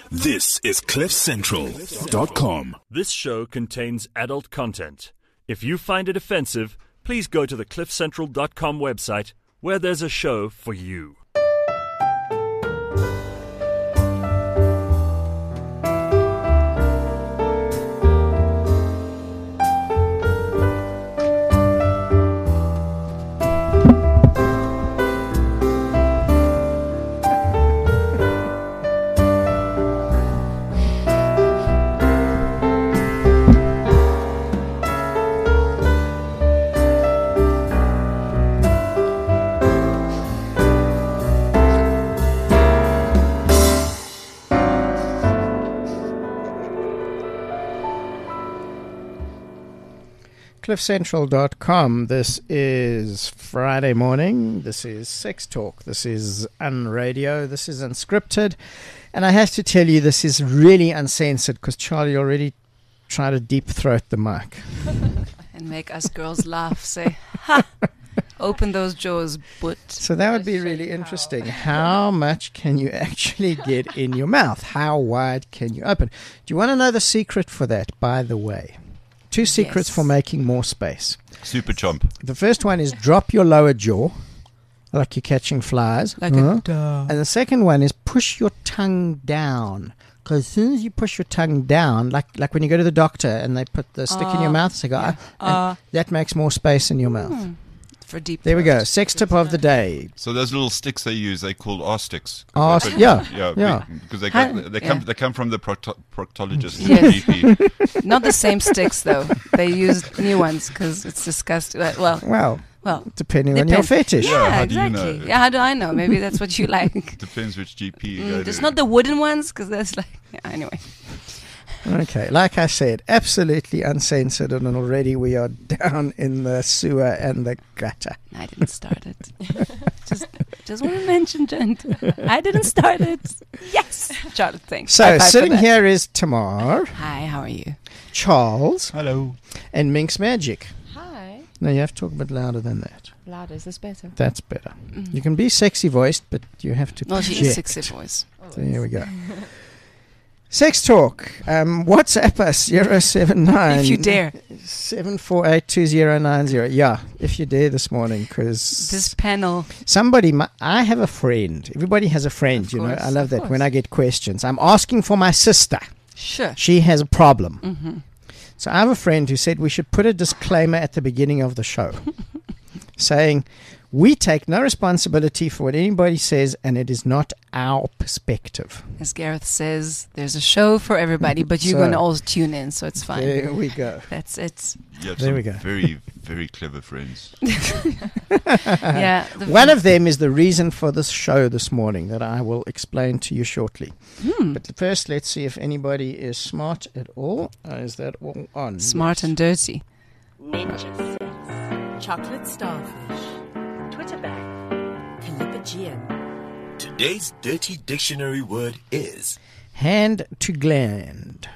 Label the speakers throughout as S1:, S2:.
S1: This is CliffCentral.com.
S2: This show contains adult content. If you find it offensive, please go to the CliffCentral.com website, where there's a show for you.
S3: CliffCentral.com. This is Friday morning. This is Sex Talk. This is Unradio. This is Unscripted. And I have to tell you, this is really uncensored because Charlie already tried to deep throat the mic.
S4: And make us girls laugh. Say, ha! Open those jaws, but.
S3: So that would be really interesting. How much can you actually get in your mouth? How wide can you open? Do you want to know the secret for that, by the way? 2 secrets for making more space.
S5: Super chomp.
S3: The first one is drop your lower jaw, like you're catching flies. And the second one is push your tongue down. Because as soon as you push your tongue down, like when you go to the doctor and they put the stick in your mouth, so go, and that makes more space in your mouth.
S4: For deep.
S3: There we go. Sex tip of the day.
S5: So those little sticks they use, they call R-sticks.
S3: Yeah.
S5: Because they come from the proctologist.
S4: Yes.
S5: GP.
S4: Not the same sticks, though. They use new ones because it's disgusting. Well,
S3: depending on your fetish.
S5: Yeah, how do you
S4: exactly.
S5: know?
S4: Yeah, how do I know? Maybe that's what you like.
S5: Depends which GP you go to.
S4: It's not the wooden ones because that's like... Yeah, anyway.
S3: Okay, like I said, absolutely uncensored, and already we are down in the sewer and the gutter.
S4: I didn't start it. just want to mention, gent. I didn't start it. Yes, Charlotte, thanks.
S3: So sitting here is Tamar.
S4: Hi, how are you?
S3: Charles.
S5: Hello.
S3: And Minx Magic.
S6: Hi.
S3: No, you have to talk a bit louder than that.
S6: Louder, is this better?
S3: That's better. You can be sexy voiced, but you have to
S4: No,
S3: project.
S4: she is sexy voice.
S3: There we go. Sex Talk. WhatsApp us 079
S4: If you dare.
S3: 7482090. Yeah, if you dare this morning, because
S4: This panel.
S3: I have a friend. Everybody has a friend,
S4: Of
S3: you know.
S4: course,
S3: I love
S4: of
S3: that
S4: course.
S3: when I get questions. I'm asking for my sister.
S4: Sure.
S3: She has a problem.
S4: Mm-hmm.
S3: So I have a friend who said we should put a disclaimer at the beginning of the show saying, we take no responsibility for what anybody says, and it is not our perspective.
S4: As Gareth says, there's a show for everybody, but you're
S3: So,
S4: going to all tune in, so it's fine.
S3: There we go.
S4: That's it.
S5: You have
S3: There
S5: some
S3: we go.
S5: very, very clever friends.
S4: Yeah.
S3: One of them is the reason for this show this morning that I will explain to you shortly. But first, let's see if anybody is smart at all. Is that all on?
S4: Smart and dirty.
S7: Ninja Sex, Chocolate Starfish, Twitterback, Calipagian.
S1: Today's dirty dictionary word is
S3: Hand to gland.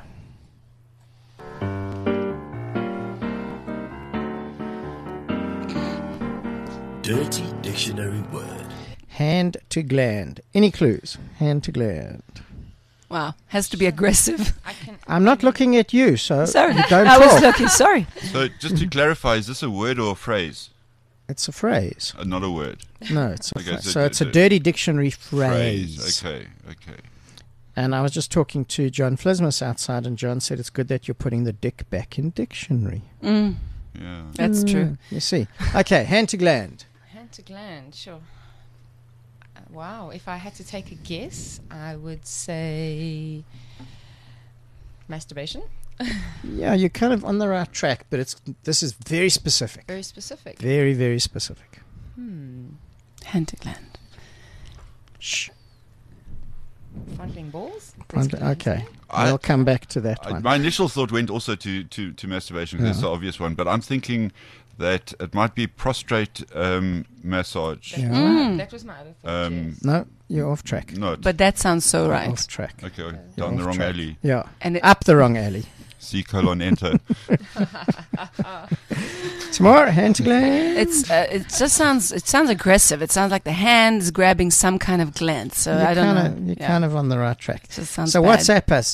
S1: dirty dictionary word.
S3: Hand to gland. Any clues? Hand to gland.
S4: Wow. Has to be aggressive.
S3: I'm not looking at you, so
S4: Sorry.
S3: you don't
S4: I was
S3: talk.
S4: looking. Sorry.
S5: So just to clarify, is this a word or a phrase?
S3: It's a phrase.
S5: Not a word.
S3: No, it's a
S5: Okay,
S3: phrase.
S5: so
S3: So it's a dirty dictionary phrase.
S5: Okay.
S3: And I was just talking to John Flismus outside, and John said it's good that you're putting the dick back in dictionary.
S4: Mm,
S5: Yeah.
S4: that's true.
S3: You see. Okay, hand to gland.
S6: Hand to gland, sure. Wow, if I had to take a guess, I would say masturbation.
S3: Yeah, you're kind of on the right track, but this is very specific.
S6: Very specific.
S3: Very, very specific.
S4: Hand to gland.
S3: Shh.
S6: Fondling balls.
S3: Okay. I'll come back to that one.
S5: My initial thought went also to masturbation because it's the obvious one, but I'm thinking that it might be prostrate massage.
S3: Yeah.
S6: That was my other thought. Yes.
S3: No, you're off track.
S5: Not.
S4: But that sounds so right.
S3: Off track.
S5: Okay,
S3: You're
S5: down the
S3: off
S5: wrong
S3: track.
S5: alley.
S3: Yeah.
S4: And it,
S3: Up the wrong alley.
S5: C:, enter.
S3: Some more hand to gland.
S4: It sounds aggressive. It sounds like the hand is grabbing some kind of gland. So I don't know.
S3: You're kind of on the right track.
S4: Just sounds
S3: So
S4: bad.
S3: WhatsApp us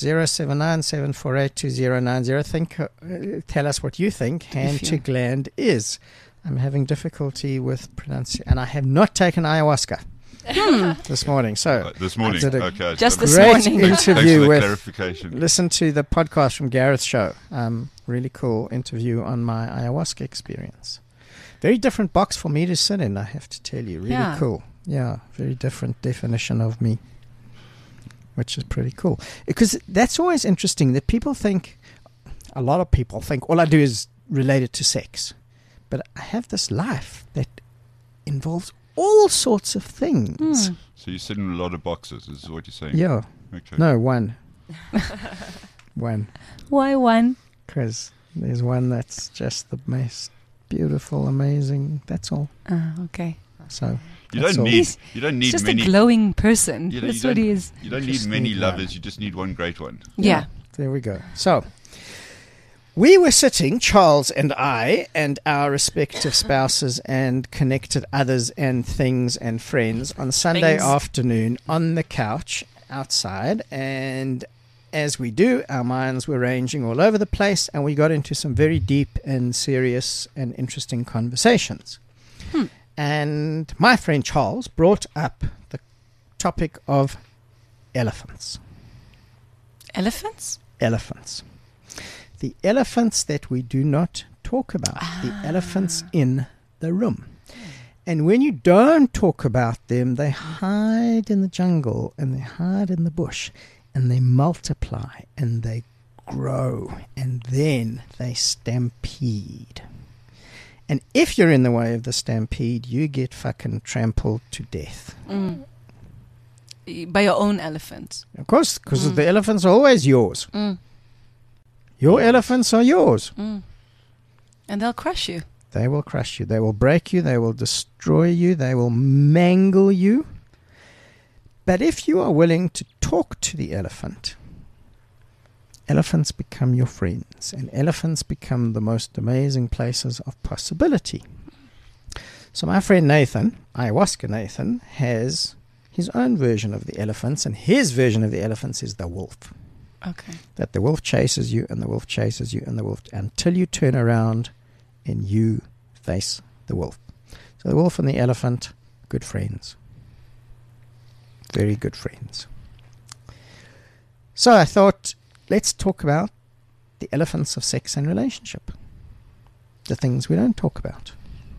S3: 079-748-2090. Tell us what you think hand to gland is. I'm having difficulty with pronunciation, and I have not taken ayahuasca this morning. So
S5: This morning.
S3: I did a
S5: Okay.
S4: Just
S5: so
S4: this
S3: great
S4: morning.
S5: Thanks for
S3: interview
S5: the
S3: with.
S5: clarification.
S3: Listen to the podcast from Gareth's show. Really cool interview on my ayahuasca experience. Very different box for me to sit in, I have to tell you. Really
S4: Yeah.
S3: cool. Yeah, very different definition of me, which is pretty cool. Because that's always interesting that a lot of people think all I do is related to sex. But I have this life that involves all sorts of things.
S5: So you sit in a lot of boxes, is what you're saying?
S3: Yeah.
S5: Okay.
S3: No, one. One.
S4: Why one?
S3: Because there's one that's just the most beautiful, amazing. That's all.
S4: Okay.
S3: So
S5: You
S3: that's
S5: don't
S3: all.
S5: need. You don't need
S4: Just
S5: many.
S4: a glowing person.
S5: you know,
S4: That's
S5: you
S4: what
S5: don't-
S4: he is.
S5: You don't
S3: Just
S5: need many
S3: need one.
S5: lovers. You just need one great one.
S4: Yeah.
S3: There we go. So we were sitting, Charles and I, and our respective spouses and connected others and things and friends on Sunday
S4: Things.
S3: afternoon on the couch outside. And as we do, our minds were ranging all over the place, and we got into some very deep and serious and interesting conversations. And my friend Charles brought up the topic of elephants.
S4: Elephants?
S3: Elephants. The elephants that we do not talk about. The elephants in the room. And when you don't talk about them, they hide in the jungle and they hide in the bush and they multiply and they grow and then they stampede. And if you're in the way of the stampede, you get fucking trampled to death.
S4: By your own elephant.
S3: Of course, because the elephants are always yours. Your elephants are yours.
S4: And they'll crush you.
S3: They will crush you. They will break you. They will destroy you. They will mangle you. But if you are willing to talk to the elephant, elephants become your friends. And elephants become the most amazing places of possibility. So my friend Nathan, Ayahuasca Nathan, has his own version of the elephants. And his version of the elephants is the wolf.
S4: Okay.
S3: That the wolf chases you and the wolf chases you and the wolf until you turn around and you face the wolf. So the wolf and the elephant, good friends. Very good friends. So I thought, let's talk about the elephants of sex and relationship. The things we don't talk about.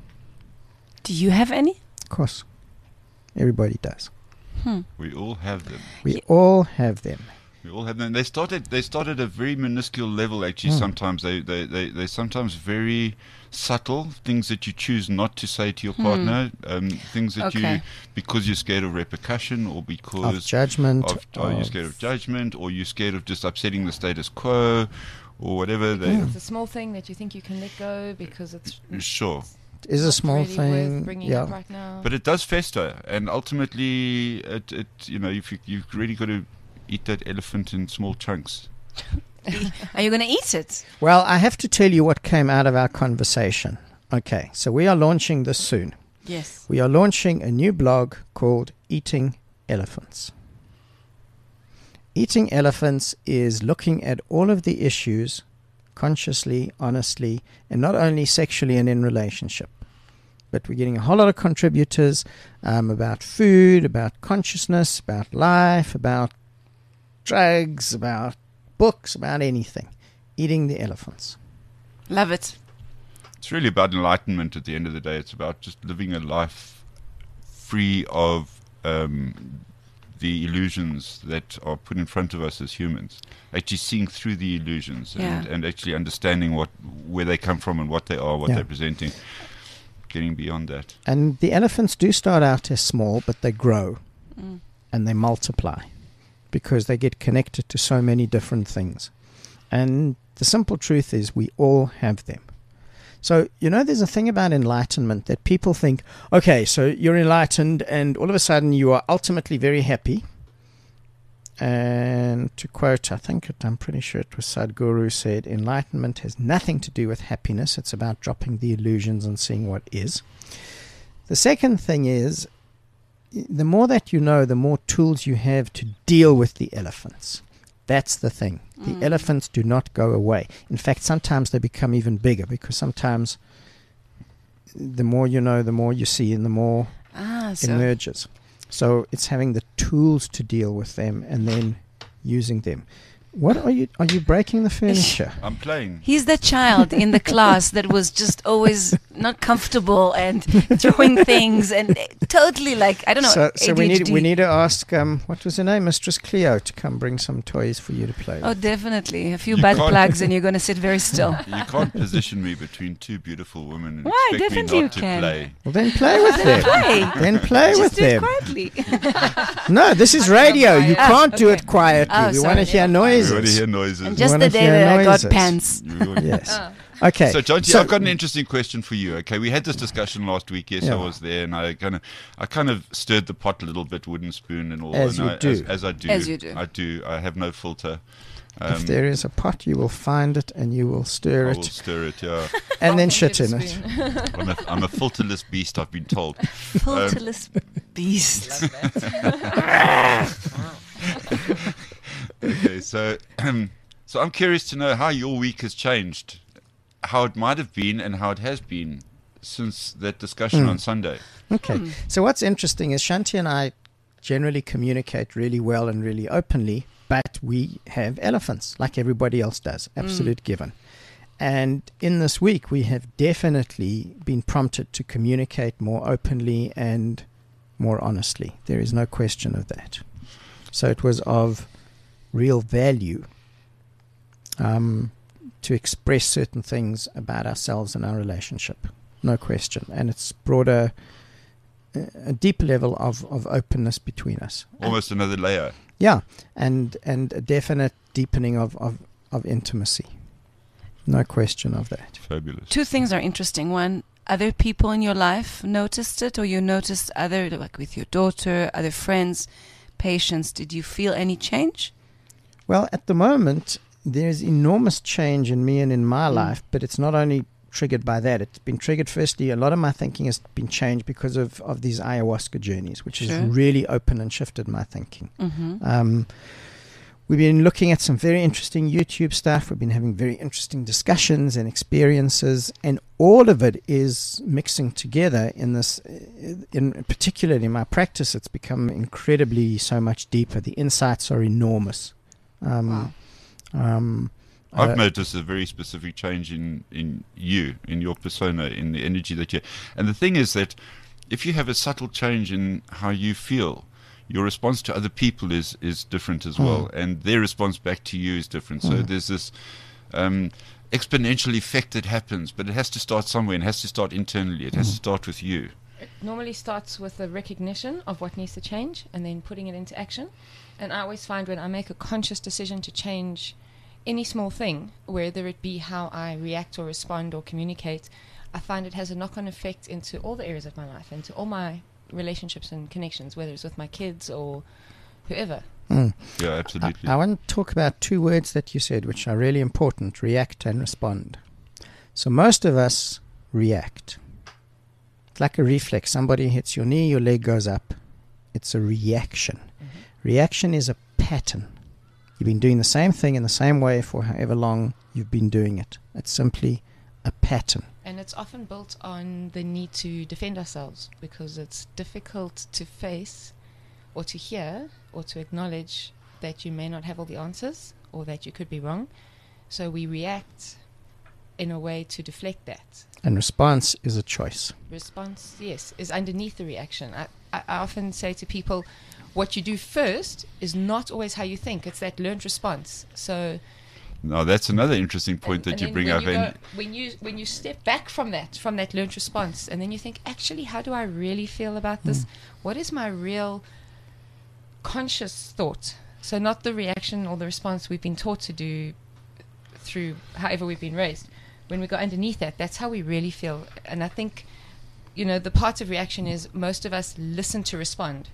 S4: Do you have any?
S3: Of course. Everybody does.
S5: We all have them.
S3: We all have them.
S5: We all have them. They start at a very minuscule level. Actually, sometimes they're sometimes very subtle things that you choose not to say to your partner. Things that you, because you're scared of repercussion or because
S3: Of judgment.
S5: or you're scared of judgment, or you're scared of just upsetting the status quo, or whatever.
S6: It's a small thing that you think you can let go because it's
S5: Sure.
S3: Is a
S6: not
S3: small
S6: really
S3: thing.
S6: worth bringing
S3: Yeah.
S6: up right now.
S5: But it does fester, and ultimately, it if you've really got to eat that elephant in small chunks.
S4: Are you going to eat it?
S3: Well, I have to tell you what came out of our conversation. Okay, so we are launching this soon.
S4: Yes.
S3: We are launching a new blog called Eating Elephants. Eating Elephants is looking at all of the issues consciously, honestly, and not only sexually and in relationship. But we're getting a whole lot of contributors about food, about consciousness, about life, about drugs, about books, about anything. Eating the elephants.
S4: Love it.
S5: It's really about enlightenment at the end of the day. It's about just living a life free of the illusions that are put in front of us as humans. Actually seeing through the illusions and actually understanding where they come from and what they are, what they're presenting. Getting beyond that.
S3: And the elephants do start out as small, but they grow and they multiply because they get connected to so many different things. And the simple truth is we all have them. So, there's a thing about enlightenment that people think, okay, so you're enlightened and all of a sudden you are ultimately very happy. And to quote, I'm pretty sure it was Sadhguru said, enlightenment has nothing to do with happiness. It's about dropping the illusions and seeing what is. The second thing is, the more that you know, the more tools you have to deal with the elephants. That's the thing. The elephants do not go away. In fact, sometimes they become even bigger, because sometimes the more you know, the more you see, and the more emerges. So it's having the tools to deal with them and then using them. What are you breaking the furniture?
S5: I'm playing.
S4: He's the child in the class that was just always not comfortable and throwing things and totally like, I don't know.
S3: So we need to ask, what was her name? Mistress Cleo, to come bring some toys for you to play
S4: Oh,
S3: with.
S4: definitely. A few butt plugs and you're going to sit very still.
S5: You can't position me between two beautiful women and
S4: Why?
S5: expect me
S4: Definitely
S5: not
S4: you
S5: to
S4: can.
S5: play.
S3: Well, then play with them.
S4: Play.
S3: Then play
S4: Just
S3: with
S4: do it
S3: them.
S4: quietly.
S3: No, this is radio. You can't do
S4: okay.
S3: it quietly.
S4: Oh,
S3: we want to
S4: sorry.
S3: hear noises.
S5: We want to hear noises.
S4: And just
S3: Wanna
S4: the day
S3: hear
S4: that I got
S3: noises.
S4: pants.
S3: Yes. Okay.
S5: So, Jonty, I've got an interesting question for you. Okay, we had this discussion last week. Yes,
S3: Yeah.
S5: I was there, and I kind of stirred the pot a little bit, wooden spoon and all.
S3: As
S5: and
S3: you do.
S5: as I do.
S4: As you do.
S5: I do. I have no filter.
S3: If there is a pot, you will find it and you will stir
S5: I
S3: it
S5: will stir it. Yeah,
S3: and then
S6: I'll
S3: shit
S6: think
S3: in
S6: it's
S3: it.
S6: spoon.
S5: I'm a filterless beast. I've been told.
S4: Filterless beast.
S5: Okay, so so I'm curious to know how your week has changed, how it might have been, and how it has been since that discussion on Sunday.
S3: Okay. So what's interesting is Shanti and I generally communicate really well and really openly, but we have elephants like everybody else does. Absolute given. And in this week, we have definitely been prompted to communicate more openly and more honestly. There is no question of that. So it was of real value to express certain things about ourselves and our relationship. No question. And it's brought a deep level of openness between us.
S5: Almost another layer.
S3: Yeah, and a definite deepening of intimacy. No question of that.
S5: Fabulous.
S4: Two things are interesting. One, other people in your life noticed it, or you noticed other, like with your daughter, other friends, patients. Did you feel any change?
S3: Well, at the moment, there's enormous change in me and in my life, but it's not only triggered by that. It's been triggered, firstly, a lot of my thinking has been changed because of these ayahuasca journeys, which has really opened and shifted my thinking. We've been looking at some very interesting YouTube stuff. We've been having very interesting discussions and experiences, and all of it is mixing together in this, in particularly in my practice, it's become incredibly so much deeper. The insights are enormous.
S5: I've noticed a very specific change in you, in your persona, in the energy that you... And the thing is that if you have a subtle change in how you feel, your response to other people is different as well, and their response back to you is different. So there's this exponential effect that happens, but it has to start somewhere, and it has to start internally. It has to start with you.
S6: It normally starts with the recognition of what needs to change and then putting it into action. And I always find when I make a conscious decision to change any small thing, whether it be how I react or respond or communicate, I find it has a knock-on effect into all the areas of my life, into all my relationships and connections, whether it's with my kids or whoever.
S5: Yeah, absolutely.
S3: I want to talk about two words that you said, which are really important: react and respond. So most of us react. It's like a reflex. Somebody hits your knee, your leg goes up. It's a reaction. Reaction is a pattern. You've been doing the same thing in the same way for however long you've been doing it. It's simply a pattern.
S6: And it's often built on the need to defend ourselves, because it's difficult to face or to hear or to acknowledge that you may not have all the answers or that you could be wrong. So we react in a way to deflect that.
S3: And response is a choice.
S6: Response, yes, is underneath the reaction. I often say to people, what you do first is not always how you think. It's that learned response. So
S5: Now that's another interesting point that you bring up.
S6: When you step back from that learned response, and then you think, actually, how do I really feel about this? What is my real conscious thought? So not the reaction or the response we've been taught to do through however we've been raised. When we go underneath that, that's how we really feel. And I think, the part of reaction is most of us listen to respond,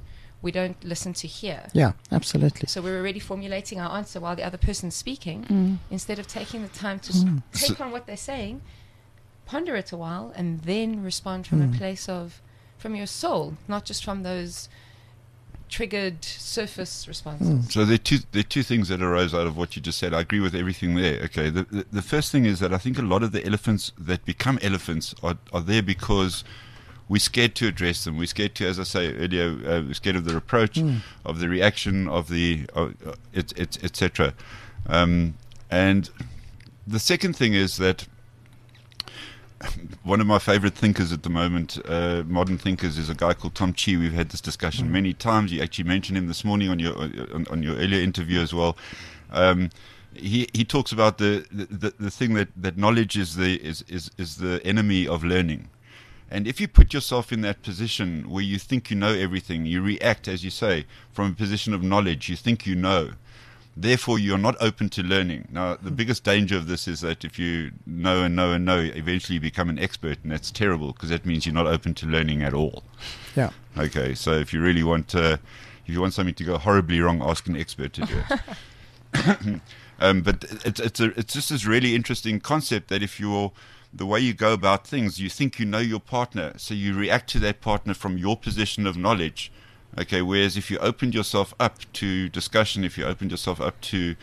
S6: we don't listen to hear.
S3: Yeah, absolutely.
S6: So we're already formulating our answer while the other person's speaking, instead of taking the time to take on what they're saying, ponder it a while, and then respond from a place from your soul, not just from those triggered surface responses.
S5: So there are two things that arose out of what you just said. I agree with everything there. Okay, the first thing is that I think a lot of the elephants that become elephants are there because we're scared to address them. We're scared to, as I say earlier, we're scared of the reproach, of the reaction, of the etc. And the second thing is that one of my favorite thinkers at the moment, modern thinkers, is a guy called Tom Chi. We've had this discussion many times. You actually mentioned him this morning on your earlier interview as well. He talks about the thing that knowledge is the enemy of learning. And if you put yourself in that position where you think you know everything, you react, as you say, from a position of knowledge. You think you know. Therefore, you're not open to learning. Now, the biggest danger of this is that if you know and know and know, eventually you become an expert, and that's terrible because that means you're not open to learning at all.
S3: Yeah.
S5: Okay, so if you really want something to go horribly wrong, ask an expert to do it. But it's just this really interesting concept that if the way you go about things, you think you know your partner, so you react to that partner from your position of knowledge. Okay, whereas if you opened yourself up to discussion, if you opened yourself up to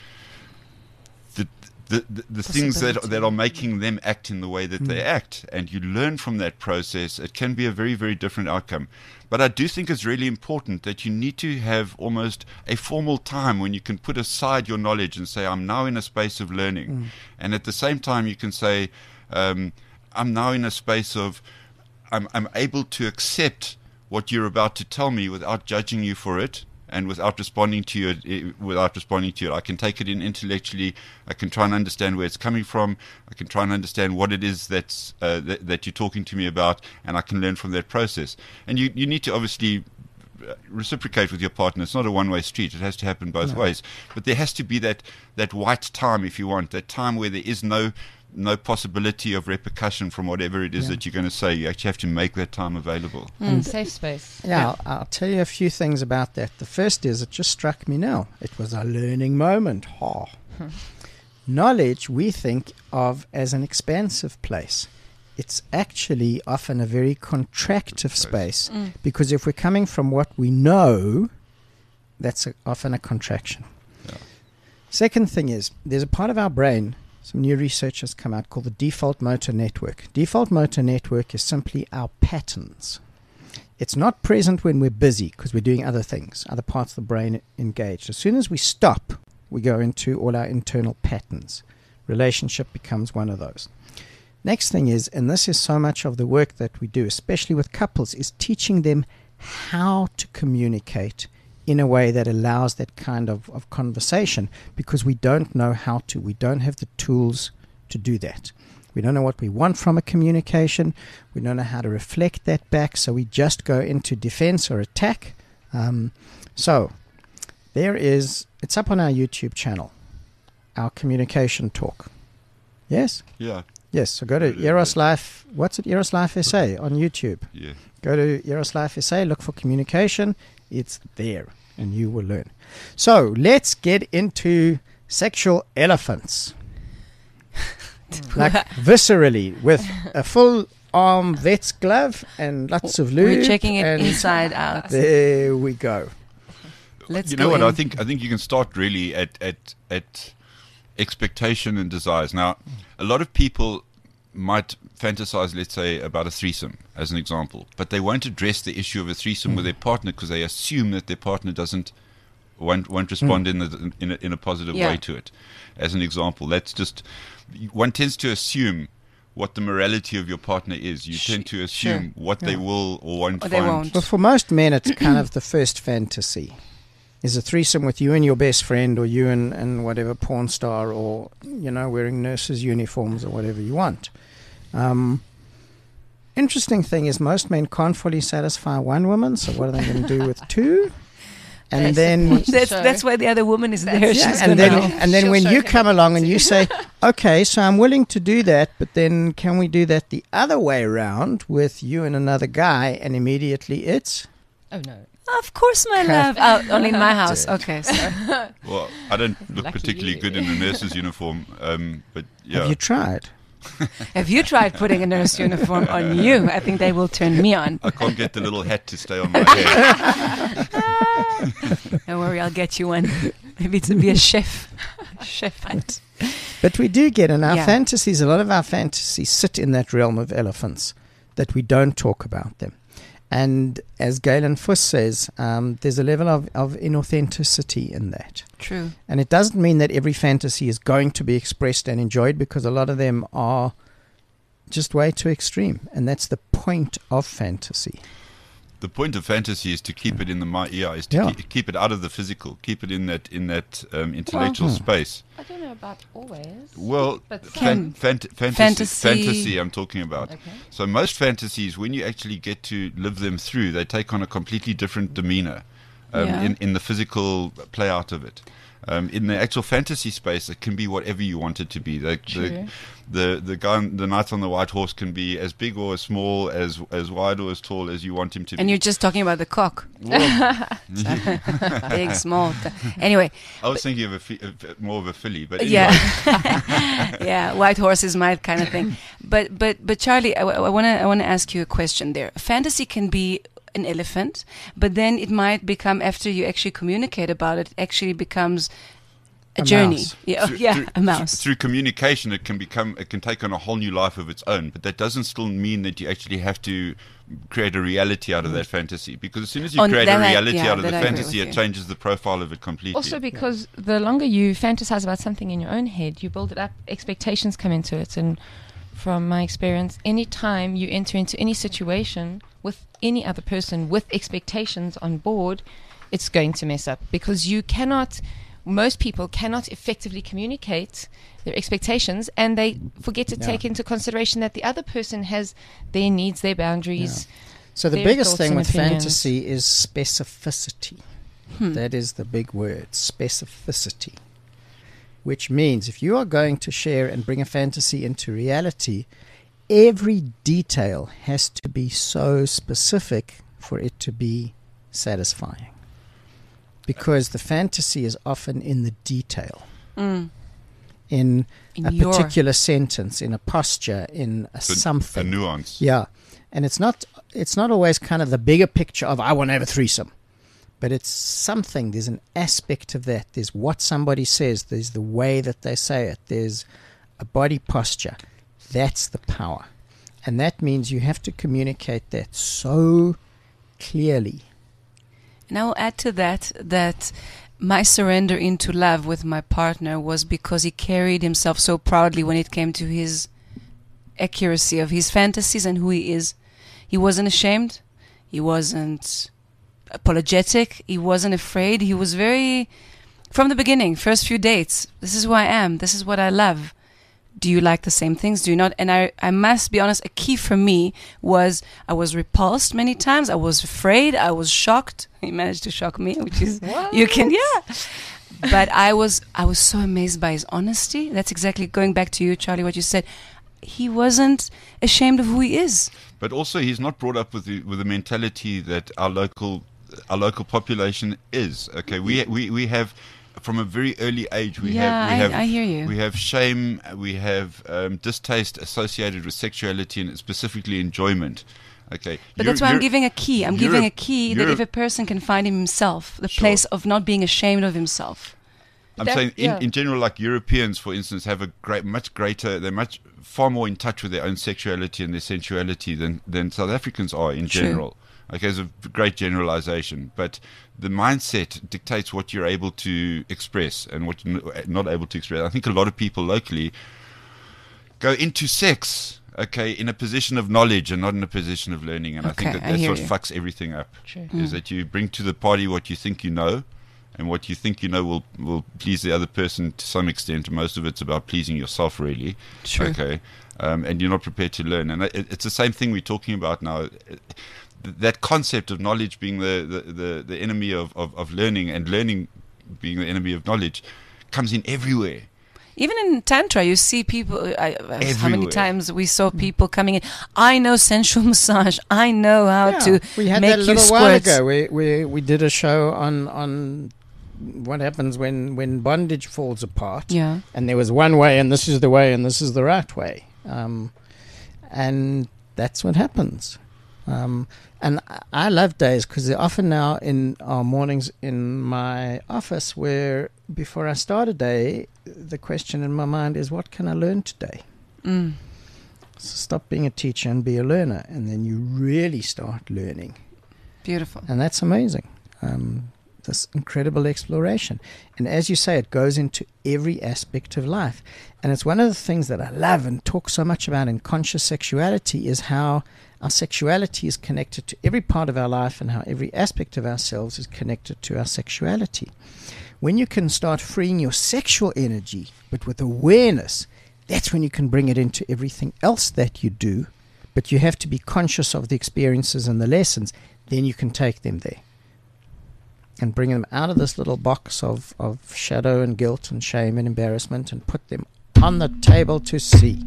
S5: the things that are making them act in the way that they act, and you learn from that process, it can be a very, very different outcome. But I do think it's really important that you need to have almost a formal time when you can put aside your knowledge and say, I'm now in a space of learning. And at the same time, you can say, I'm now in a space of, I'm able to accept what you're about to tell me without judging you for it and without responding to it. I can take it in intellectually. I can try and understand where it's coming from. I can try and understand what it is that you're talking to me about, and I can learn from that process. And you need to obviously reciprocate with your partner. It's not a one-way street. It has to happen both ways. But there has to be that white time, if you want, that time where there is no possibility of repercussion from whatever it is that you're going to say. You actually have to make that time available.
S6: Safe space.
S3: Yeah, I'll tell you a few things about that. The first is, it just struck me now. It was a learning moment. Knowledge we think of as an expansive place. It's actually often a very contractive space, because if we're coming from what we know, that's often a contraction. Yeah. Second thing is, there's a part of our brain, some new research has come out, called the default motor network. Default motor network is simply our patterns. It's not present when we're busy because we're doing other things, other parts of the brain engaged. As soon as we stop, we go into all our internal patterns. Relationship becomes one of those. Next thing is, and this is so much of the work that we do, especially with couples, is teaching them how to communicate in a way that allows that kind of conversation, because we don't know how to. We don't have the tools to do that. We don't know what we want from a communication. We don't know how to reflect that back, so we just go into defense or attack. So there is, it's up on our YouTube channel, our communication talk. Yes?
S5: Yeah.
S3: Yes, so go to Eros Life, what's it, Eros Life SA on YouTube.
S5: Yeah.
S3: Go to Eros Life SA, look for communication. It's there, and you will learn. So let's get into sexual elephants. Like viscerally, with a full arm vet's glove and lots of lube.
S4: We're checking it inside out.
S3: There we go.
S4: Let's
S5: You
S4: go
S5: know what?
S4: in.
S5: I think you can start really at expectation and desires. Now, a lot of people might fantasize, let's say, about a threesome as an example, but they won't address the issue of a threesome with their partner because they assume that their partner won't respond in a positive way to it. As an example, that's just, one tends to assume what the morality of your partner is. You tend to assume what they will or won't find.
S3: Well, for most men, it's kind of the first fantasy. Is a threesome with you and your best friend, or you and whatever porn star, or, you know, wearing nurses' uniforms or whatever you want. Interesting thing is, most men can't fully satisfy one woman, so what are they going to do with two? And then
S4: that's why the other woman is there. She's
S3: and
S4: gonna
S3: then when you come along and you say, okay, so I'm willing to do that, but then can we do that the other way around with you and another guy? And immediately it's,
S6: Oh no.
S4: Of course, my love. Oh, only in my house. Okay, sorry.
S5: Well, I don't look
S6: Lucky
S5: particularly
S6: you.
S5: good in a nurse's uniform, but yeah.
S3: Have you tried?
S4: Have you tried putting a nurse uniform on you? I think they will turn me on.
S5: I can't get the little hat to stay on my head.
S4: Don't worry, I'll get you one. Maybe to be a chef hat.
S3: But we do get in our
S4: Yeah.
S3: fantasies, a lot of our fantasies sit in that realm of elephants that we don't talk about them. And as Galen Fuss says, there's a level of inauthenticity in that.
S4: True.
S3: And it doesn't mean that every fantasy is going to be expressed and enjoyed, because a lot of them are just way too extreme. And that's the point of fantasy.
S5: The point of fantasy is to keep it in the mind. Yeah, is to
S3: Yeah.
S5: keep it out of the physical. Keep it in that intellectual space.
S6: I don't know about always.
S5: Well,
S6: But
S5: fantasy I'm talking about.
S6: Okay.
S5: So most fantasies, when you actually get to live them through, they take on a completely different demeanor
S4: Yeah.
S5: in the physical play out of it. In the actual fantasy space, it can be whatever you want it to be.
S6: True.
S5: The guy, the knight on the white horse, can be as big or as small, as wide or as tall as you want him to
S4: And
S5: be.
S4: you're just talking about the cock.
S5: Well,
S4: Big, small. Anyway,
S5: I was thinking of more of a filly, but anyway.
S4: yeah. Yeah, white horses might kind of thing. But Charlie, I want to ask you a question there. Fantasy can be an elephant, but then it might become, after you actually communicate about it, actually becomes a journey.
S3: mouse.
S4: Yeah, a mouse.
S5: Through communication, it can take on a whole new life of its own. But that doesn't still mean that you actually have to create a reality out of that fantasy. Because as soon as you
S4: Oh,
S5: create a
S4: that I-
S5: reality
S4: yeah,
S5: out of the
S4: that I agree
S5: fantasy,
S4: with
S5: it
S4: you.
S5: changes the profile of it completely.
S6: Also, because the longer you fantasize about something in your own head, you build it up, expectations come into it. And from my experience, any time you enter into any situation with any other person with expectations on board, it's going to mess up, because most people cannot effectively communicate their expectations, and they forget to take into consideration that the other person has their needs, their boundaries.
S3: So the
S6: Their
S3: biggest
S6: thoughts
S3: thing
S6: and
S3: with
S6: opinions.
S3: fantasy is specificity. That is the big word, specificity. Which means if you are going to share and bring a fantasy into reality, every detail has to be so specific for it to be satisfying. Because the fantasy is often in the detail. In
S4: In
S3: a
S4: your-
S3: particular sentence, in a posture, in a
S5: a
S3: something.
S5: nuance.
S3: Yeah, and it's not always kind of the bigger picture of I want to have a threesome, but it's something. There's an aspect of that. There's what somebody says. There's the way that they say it. There's a body posture. That's the power, and that means you have to communicate that so clearly.
S4: And I will add to that my surrender into love with my partner was because he carried himself so proudly when it came to his accuracy of his fantasies and who he is. He wasn't ashamed. He wasn't apologetic. He wasn't afraid. He was very, from the beginning, first few dates, this is who I am. This is what I love. Do you like the same things? Do you not? And I must be honest, a key for me was I was repulsed many times. I was afraid. I was shocked. He managed to shock me, which is, you can, yeah. But I was so amazed by his honesty. That's exactly, going back to you, Charlie, what you said. He wasn't ashamed of who he is.
S5: But also, he's not brought up with the mentality that our local population is. Okay, we have, from a very early age,
S4: I hear you.
S5: We have shame, we have distaste associated with sexuality and specifically enjoyment. Okay,
S4: But that's why I'm giving a key. I'm giving a
S5: Europe-
S4: key that
S5: Europe-
S4: if a person can find himself, the
S5: Sure.
S4: place of not being ashamed of himself.
S5: I'm
S6: That-
S5: saying
S6: yeah.
S5: in general, like Europeans, for instance, have they're far more in touch with their own sexuality and their sensuality than South Africans are in
S4: True.
S5: general. Okay, it's a great generalization, but the mindset dictates what you're able to express and what you're not able to express. I think a lot of people locally go into sex, okay, in a position of knowledge and not in a position of learning, and I think
S4: Okay, I
S5: that's
S4: hear
S5: what
S4: you.
S5: fucks everything up.
S6: True.
S5: Is that you bring to the party what you think you know, and what you think you know will please the other person to some extent. Most of it's about pleasing yourself, really.
S4: Sure.
S5: Okay, and you're not prepared to learn, and it's the same thing we're talking about now. That concept of knowledge being the enemy of learning, and learning being the enemy of knowledge, comes in everywhere.
S4: Even in Tantra, you see people. How many
S5: Everywhere.
S4: times we saw people coming in? I know sensual massage. I know how to
S3: we had
S4: make
S3: that a
S4: you
S3: little while
S4: squirt.
S3: ago. We did a show on what happens when bondage falls apart.
S4: Yeah.
S3: And there was one way, and this is the way, and this is the right way. And that's what happens. And I love days because they're often now in our mornings in my office where before I start a day, the question in my mind is, what can I learn today?
S4: Mm.
S3: So stop being a teacher and be a learner, and then you really start learning.
S4: Beautiful.
S3: And that's amazing. This incredible exploration. And as you say, it goes into every aspect of life. And it's one of the things that I love and talk so much about in conscious sexuality is how our sexuality is connected to every part of our life and how every aspect of ourselves is connected to our sexuality. When you can start freeing your sexual energy, but with awareness, that's when you can bring it into everything else that you do. But you have to be conscious of the experiences and the lessons. Then you can take them there and bring them out of this little box of shadow and guilt and shame and embarrassment and put them on the table to see.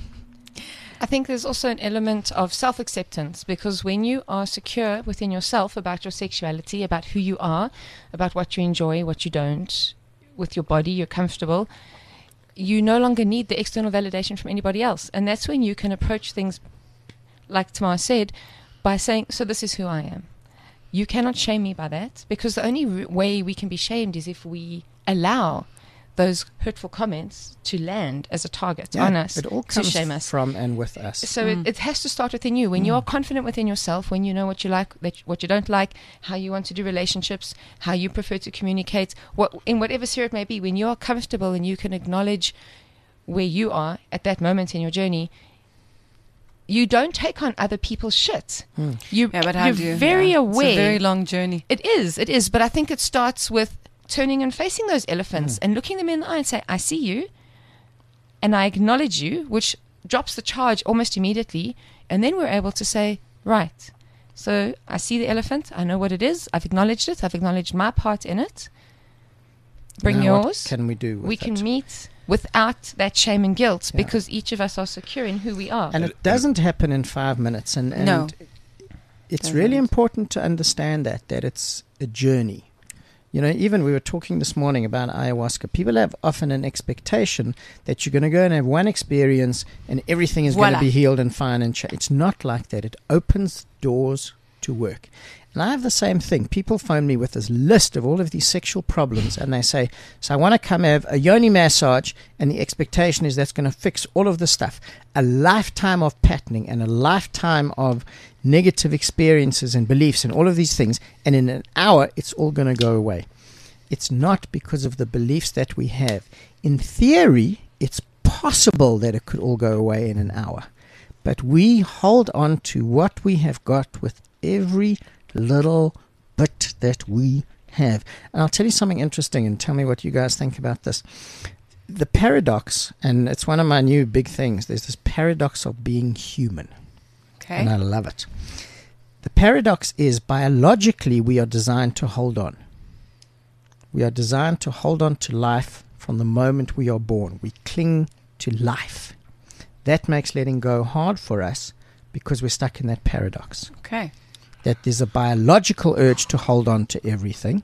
S6: I think there's also an element of self-acceptance, because when you are secure within yourself about your sexuality, about who you are, about what you enjoy, what you don't, with your body, you're comfortable, you no longer need the external validation from anybody else. And that's when you can approach things, like Tamar said, by saying, so this is who I am. You cannot shame me by that, because the only way we can be shamed is if we allow those hurtful comments to land as a target on us,
S3: it all
S6: to
S3: comes
S6: shame us.
S3: from and with us.
S6: So it has to start within you. When you are confident within yourself, when you know what you like, what you don't like, how you want to do relationships, how you prefer to communicate, in whatever sphere it may be, when you are comfortable and you can acknowledge where you are at that moment in your journey, you don't take on other people's shit.
S4: But how
S6: you're
S4: do you?
S6: very aware.
S4: It's a very long journey.
S6: It is. But I think it starts with turning and facing those elephants and looking them in the eye and say, I see you and I acknowledge you, which drops the charge almost immediately. And then we're able to say, right, so I see the elephant. I know what it is. I've acknowledged it. I've acknowledged my part in it. Bring
S3: Now what
S6: yours.
S3: can we do with
S6: We
S3: it?
S6: can meet without that shame and guilt, because each of us are secure in who we are.
S3: And it doesn't happen in 5 minutes. And
S4: No.
S3: It's really important to understand that it's a journey. You know, even we were talking this morning about ayahuasca. People have often an expectation that you're going to go and have one experience and everything is going to
S4: Voila.
S3: be healed and fine. It's not like that. It opens doors to work. And I have the same thing. People phone me with this list of all of these sexual problems, and they say, so I want to come have a yoni massage, and the expectation is that's going to fix all of the stuff. A lifetime of patterning and a lifetime of negative experiences and beliefs and all of these things, and in an hour it's all going to go away. It's not because of the beliefs that we have. In theory, it's possible that it could all go away in an hour, but we hold on to what we have got with every little bit that we have. And I'll tell you something interesting, and tell me what you guys think about this. The paradox, and it's one of my new big things, there's this paradox of being human.
S4: Okay.
S3: And I love it. The paradox is, biologically, we are designed to hold on. We are designed to hold on to life from the moment we are born. We cling to life. That makes letting go hard for us because we're stuck in that paradox.
S4: Okay.
S3: That there's a biological urge to hold on to everything.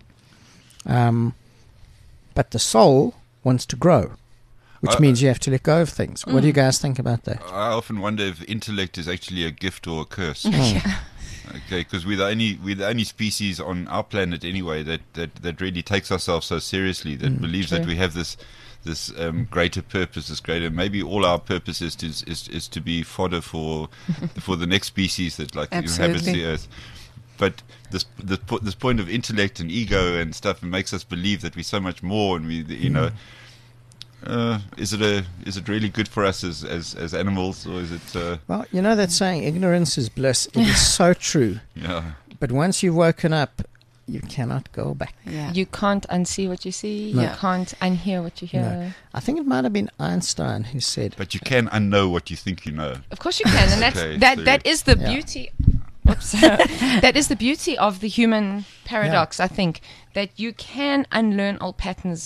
S3: But the soul wants to grow, which means you have to let go of things. What do you guys think about that?
S5: I often wonder if intellect is actually a gift or a curse. Okay, because we're the only species on our planet anyway that really takes ourselves so seriously, that believes that we have this greater purpose, this greater. Maybe all our purpose is to be fodder for the next species that inhabits the earth. But this point of intellect and ego and stuff, it makes us believe that we're so much more, and is it really good for us as animals, or is it?
S3: Well, you know that saying, ignorance is bliss. It is so true.
S5: Yeah.
S3: But once you've woken up, you cannot go back.
S4: Yeah.
S6: You can't unsee what you see.
S3: No.
S6: You can't unhear what you hear.
S3: No. I think it might have been Einstein who said,
S5: But you can unknow what you think you know.
S6: Of course you can, and
S5: Okay,
S6: that is the
S3: Yeah.
S6: beauty. Oops. That is the beauty of the human paradox. I think that you can unlearn old patterns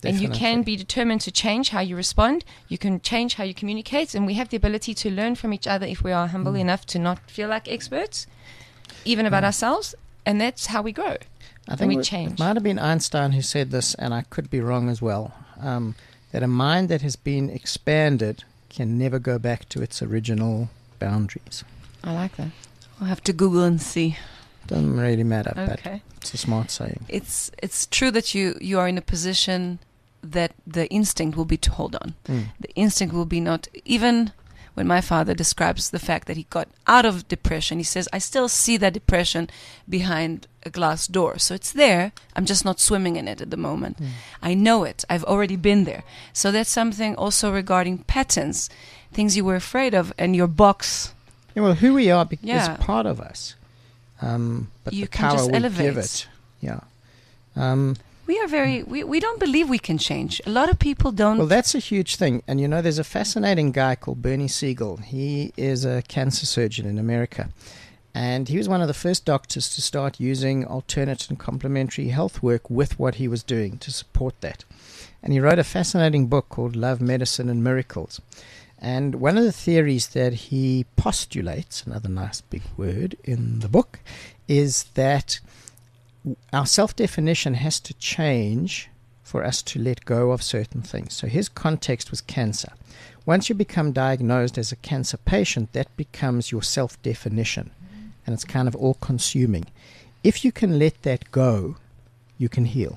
S6: And you
S3: Definitely.
S6: can be determined to change how you respond. You can change how you communicate. And we have the ability to learn from each other if we are humble enough to not feel like experts, even about ourselves. And that's how we grow.
S3: I think
S6: we
S3: it
S6: change.
S3: might have been Einstein who said this, and I could be wrong as well, that a mind that has been expanded can never go back to its original boundaries.
S6: I like that.
S4: I'll have to Google and see.
S3: Doesn't really matter,
S6: Okay.
S3: but it's a smart saying.
S4: It's true that you are in a position that the instinct will be to hold on. The instinct will be not, even when my father describes the fact that he got out of depression, he says, I still see that depression behind a glass door. So it's there. I'm just not swimming in it at the moment. I know it. I've already been there. So that's something also regarding patterns, things you were afraid of, and your box.
S3: Yeah, well, who we are
S4: Yeah.
S3: is part of us. But
S4: You
S3: the
S4: can
S3: power
S4: just
S3: we
S4: elevate.
S3: give it. Yeah.
S4: We are we don't believe we can change. A lot of people don't.
S3: Well, that's a huge thing. And, there's a fascinating guy called Bernie Siegel. He is a cancer surgeon in America. And he was one of the first doctors to start using alternate and complementary health work with what he was doing to support that. And he wrote a fascinating book called Love, Medicine, and Miracles. And one of the theories that he postulates, another nice big word in the book, is that our self-definition has to change for us to let go of certain things. So his context was cancer. Once you become diagnosed as a cancer patient, that becomes your self-definition, and it's kind of all-consuming. If you can let that go, you can heal.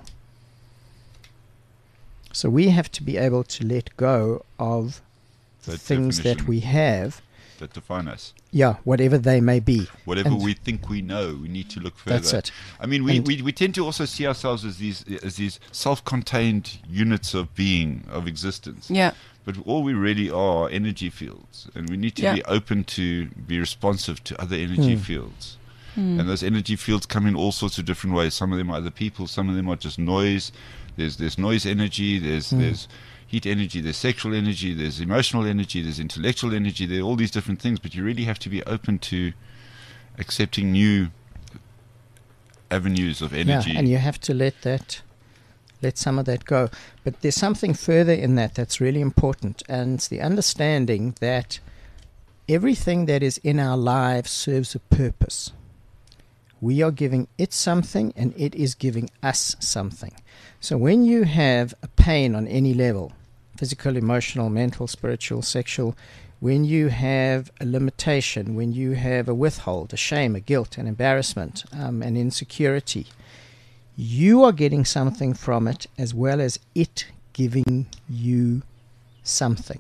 S3: So we have to be able to let go of
S5: That
S3: things that
S5: definition
S3: we have,
S5: that define us.
S3: yeah, whatever they may be.
S5: Whatever
S3: And
S5: we think we know, we need to look further.
S3: That's it.
S5: I mean, we tend to also see ourselves as these self-contained units of being, of existence.
S4: Yeah.
S5: But all we really are energy fields, and we need to be open to be responsive to other energy fields. And those energy fields come in all sorts of different ways. Some of them are other people, some of them are just noise. There's noise energy, there's heat energy, there's sexual energy, there's emotional energy, there's intellectual energy, there are all these different things, but you really have to be open to accepting new avenues of energy.
S3: Yeah, and you have to let some of that go. But there's something further in that that's really important, and it's the understanding that everything that is in our lives serves a purpose. We are giving it something, and it is giving us something. So when you have a pain on any level, physical, emotional, mental, spiritual, sexual, when you have a limitation, when you have a withhold, a shame, a guilt, an embarrassment, an insecurity, you are getting something from it as well as it giving you something.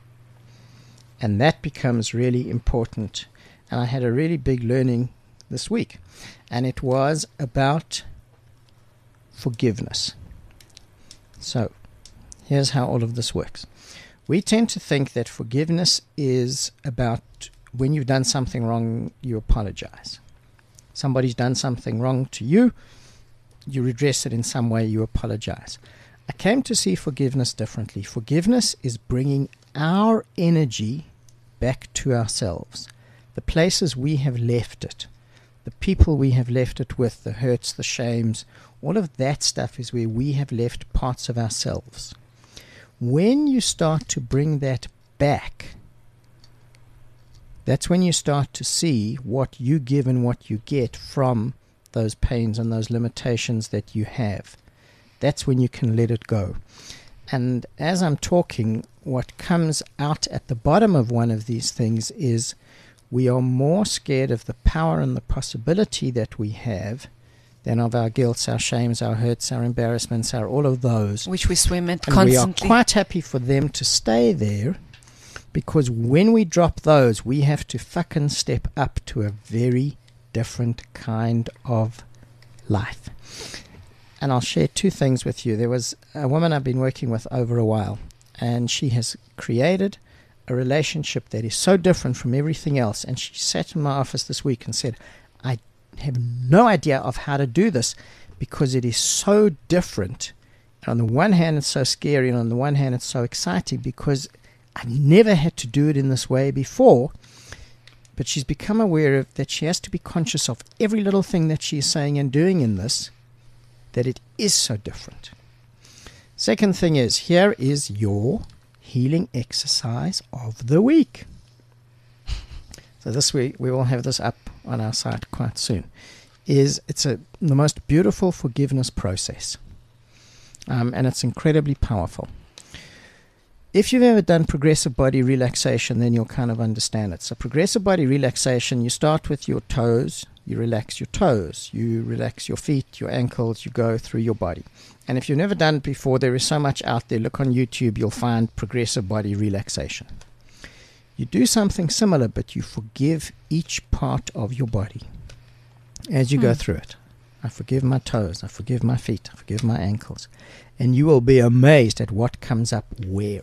S3: And that becomes really important. And I had a really big learning this week, and it was about forgiveness. So, here's how all of this works. We tend to think that forgiveness is about when you've done something wrong, you apologize. Somebody's done something wrong to you, you redress it in some way, you apologize. I came to see forgiveness differently. Forgiveness is bringing our energy back to ourselves, the places we have left it, the people we have left it with, the hurts, the shames, all of that stuff is where we have left parts of ourselves. When you start to bring that back, that's when you start to see what you give and what you get from those pains and those limitations that you have. That's when you can let it go. And as I'm talking, what comes out at the bottom of one of these things is we are more scared of the power and the possibility that we have than of our guilts, our shames, our hurts, our embarrassments, our all of those.
S4: Which we swim at
S3: And
S4: constantly.
S3: we are quite happy for them to stay there, because when we drop those, we have to fucking step up to a very different kind of life. And I'll share two things with you. There was a woman I've been working with over a while, and she has created a relationship that is so different from everything else. And she sat in my office this week and said, I have no idea of how to do this because it is so different. And on the one hand, it's so scary, and on the one hand, it's so exciting because I've never had to do it in this way before. But she's become aware of that she has to be conscious of every little thing that she's saying and doing in this, that it is so different. Second thing is, here is your healing exercise of the week. So this week, we will have this up on our site quite soon. It's the most beautiful forgiveness process. And it's incredibly powerful. If you've ever done progressive body relaxation, then you'll kind of understand it. So progressive body relaxation, you start with your toes, you relax your toes, you relax your feet, your ankles, you go through your body. And if you've never done it before, there is so much out there. Look on YouTube, you'll find progressive body relaxation. You do something similar, but you forgive each part of your body as you go through it. I forgive my toes, I forgive my feet, I forgive my ankles. And you will be amazed at what comes up where.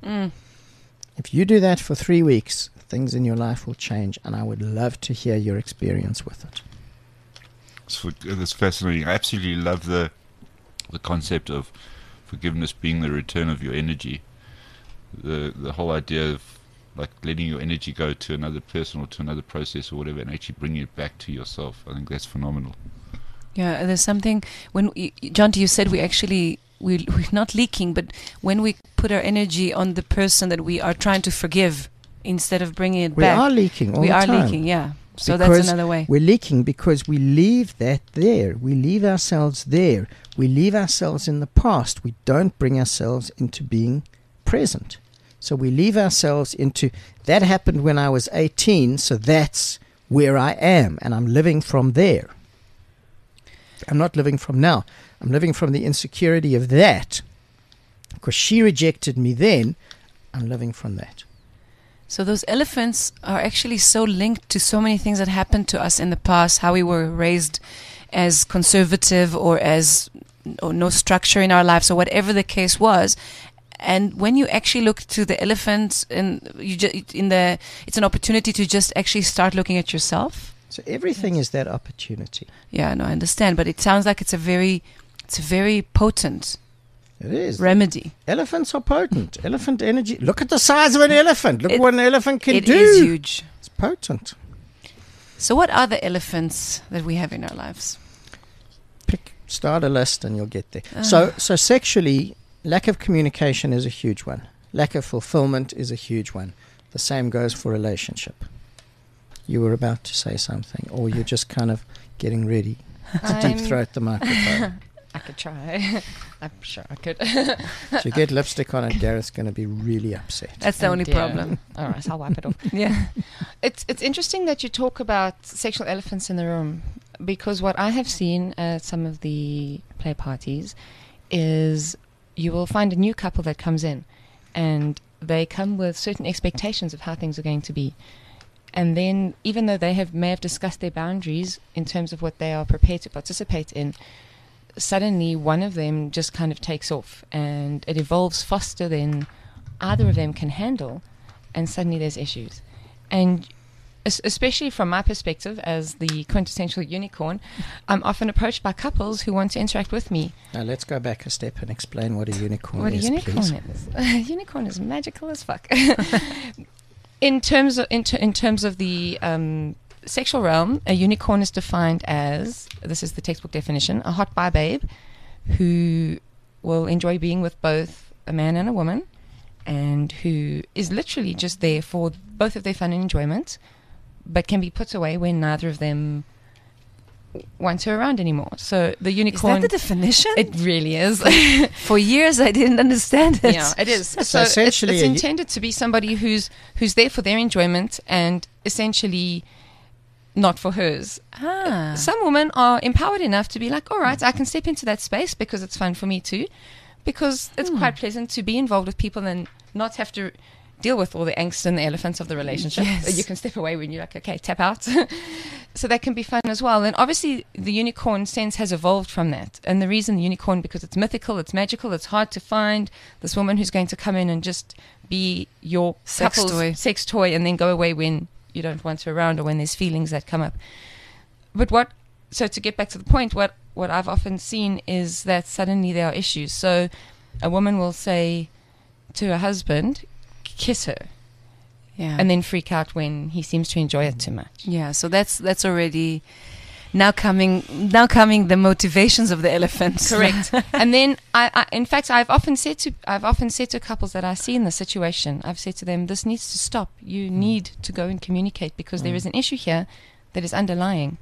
S3: If you do that for 3 weeks, things in your life will change, and I would love to hear your experience with it.
S5: That's fascinating. I absolutely love the concept of forgiveness being the return of your energy. The whole idea of like letting your energy go to another person or to another process or whatever, and actually bringing it back to yourself. I think that's phenomenal.
S4: Yeah, there's something when John, you said we're not leaking, but when we put our energy on the person that we are trying to forgive instead of bringing it back,
S3: we are leaking all the time.
S4: We are leaking, yeah. So
S3: because
S4: that's another way.
S3: We're leaking because we leave that there. We leave ourselves there. We leave ourselves in the past. We don't bring ourselves into being present. So we leave ourselves into, that happened when I was 18, so that's where I am, and I'm living from there. I'm not living from now. I'm living from the insecurity of that. Because she rejected me then, I'm living from that.
S4: So those elephants are actually so linked to so many things that happened to us in the past, how we were raised as conservative or no structure in our lives or whatever the case was. And when you actually look to the elephants, it's an opportunity to just actually start looking at yourself.
S3: So everything is that opportunity.
S4: Yeah, no, I understand, but it sounds like it's a very potent remedy.
S3: Elephants are potent. Elephant energy. Look at the size of an elephant. Look what an elephant can do.
S4: It is huge.
S3: It's potent.
S4: So what are the elephants that we have in our lives?
S3: Start a list and you'll get there. So sexually, lack of communication is a huge one. Lack of fulfillment is a huge one. The same goes for relationship. You were about to say something, or you're just kind of getting ready to deep throat the microphone.
S6: I could try. I'm sure I could.
S3: So you get lipstick on it, Gareth's going to be really upset.
S4: That's the only problem.
S6: All right, I'll wipe it off.
S4: Yeah.
S6: It's interesting that you talk about sexual elephants in the room, because what I have seen at some of the play parties is you will find a new couple that comes in, and they come with certain expectations of how things are going to be. And then, even though they may have discussed their boundaries in terms of what they are prepared to participate in, suddenly one of them just kind of takes off, and it evolves faster than either of them can handle, and suddenly there's issues. And especially from my perspective as the quintessential unicorn, I'm often approached by couples who want to interact with me.
S3: Now let's go back a step and explain what a unicorn
S6: What
S3: is,
S6: a unicorn
S3: please.
S6: is. A unicorn is magical as fuck. In terms of the sexual realm, a unicorn is defined as, this is the textbook definition, a hot bi babe who will enjoy being with both a man and a woman, and who is literally just there for both of their fun and enjoyment, but can be put away when neither of them want her around anymore. So the unicorn...
S4: Is that the definition?
S6: It really is.
S4: For years I didn't understand it.
S6: Yeah, it is.
S3: So essentially
S6: it's intended to be somebody who's there for their enjoyment and essentially not for hers. Some women are empowered enough to be like, all right, I can step into that space because it's fun for me too, because it's quite pleasant to be involved with people and not have to deal with all the angst and the elephants of the relationship.
S4: Yes.
S6: You can step away when you're like, okay, tap out. So that can be fun as well. And obviously the unicorn sense has evolved from that. And the reason the unicorn, because it's mythical, it's magical, it's hard to find this woman who's going to come in and just be your couple's sex toy and then go away when you don't want her around or when there's feelings that come up. But so to get back to the point, what I've often seen is that suddenly there are issues. So a woman will say to her husband, kiss her, and then freak out when he seems to enjoy it too much.
S4: Yeah, so that's already Now coming the motivations of the elephant.
S6: Correct. And then in fact, I've often said to couples that I see in this situation, I've said to them, this needs to stop. You need to go and communicate, because there is an issue here that is underlying.